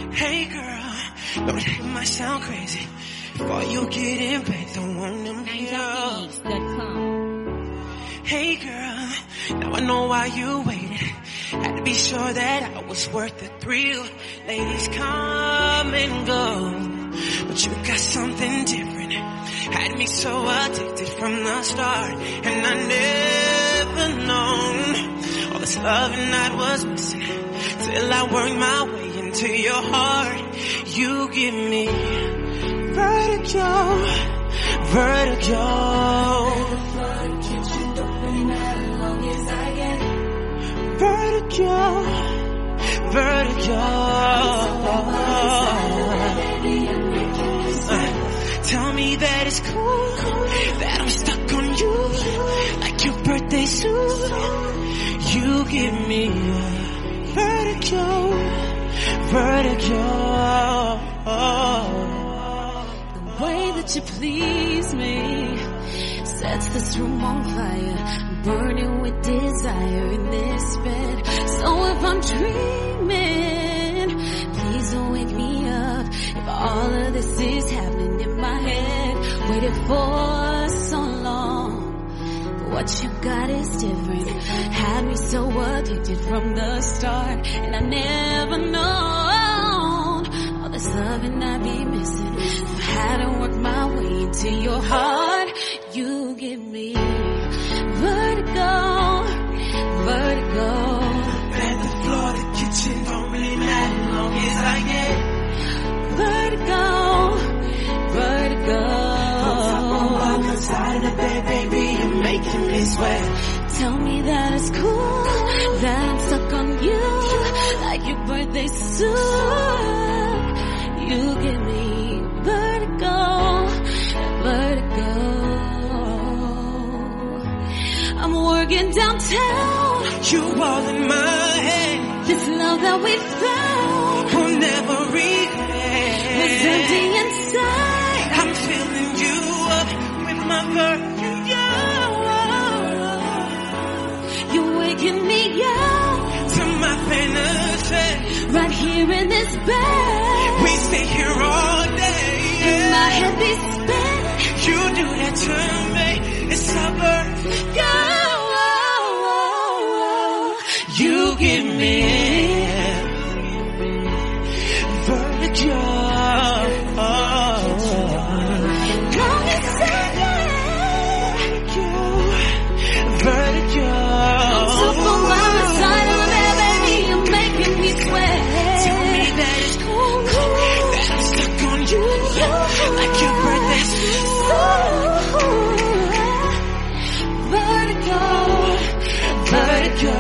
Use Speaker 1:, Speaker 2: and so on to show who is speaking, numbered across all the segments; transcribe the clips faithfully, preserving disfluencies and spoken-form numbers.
Speaker 1: Hey girl, know that it might sound crazy. Before you get in bed, don't want them here. Hey girl, now I know why you waited. Had to be sure that I was worth the thrill. Ladies come and go, but you got something different. Had me so addicted from the start, and I never known all this loving I was missing till I worked my way into your heart. You give me vertigo, vertigo. Vertigo, vertigo. Uh, tell me that it's cool, that I'm stuck on you, like your birthday suit. You give me vertigo, vertigo.
Speaker 2: The way that you please me sets this room on fire, burning with desire in this bed. So if I'm dreaming, please don't wake me up. If all of this is happening in my head, waited for so long, but what you got is different. Had me so addicted from the start, and I never known all this loving I'd be missing. If I hadn't worked my way into your heart, you give me vertigo, vertigo.
Speaker 1: And the floor, the kitchen don't really matter as long as I get
Speaker 2: vertigo, vertigo.
Speaker 1: I'm outside of the bed, baby, you're making me sweat.
Speaker 2: Tell me that it's cool, that I'm stuck on you, like your birthday suit. You give me vertigo, vertigo. I'm working downtown,
Speaker 1: you all in my head.
Speaker 2: This love that we found
Speaker 1: will never regret.
Speaker 2: Was empty inside.
Speaker 1: I'm filling you up with my vertigo.
Speaker 2: You're waking me up
Speaker 1: to my fantasy.
Speaker 2: Right here in this bed,
Speaker 1: we stay here all day.
Speaker 2: And my head be spinning.
Speaker 1: You do that to me. It's a vertigo. You give me vertigo.
Speaker 2: Long as I
Speaker 1: get vertigo.
Speaker 2: I'm so full on the side of the bed, baby, you're making me sweat.
Speaker 1: Tell me that it's cool, cool, that I'm stuck on you, like your birthday suit. Vertigo, vertigo.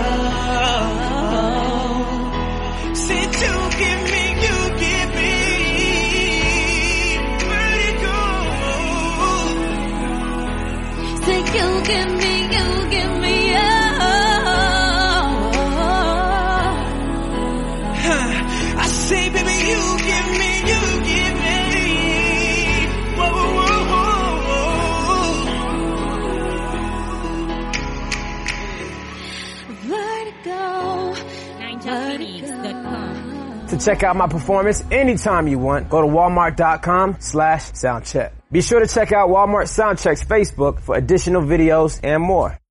Speaker 2: You give me, you give me, oh.
Speaker 1: Huh. I say, baby, you give me, you give me. Whoa, whoa,
Speaker 2: whoa, whoa. Vertigo.
Speaker 3: nine top phoenix dot com.
Speaker 4: To check out my performance anytime you want, go to walmart.com slash soundcheck. Be sure to check out Walmart Soundcheck's Facebook for additional videos and more.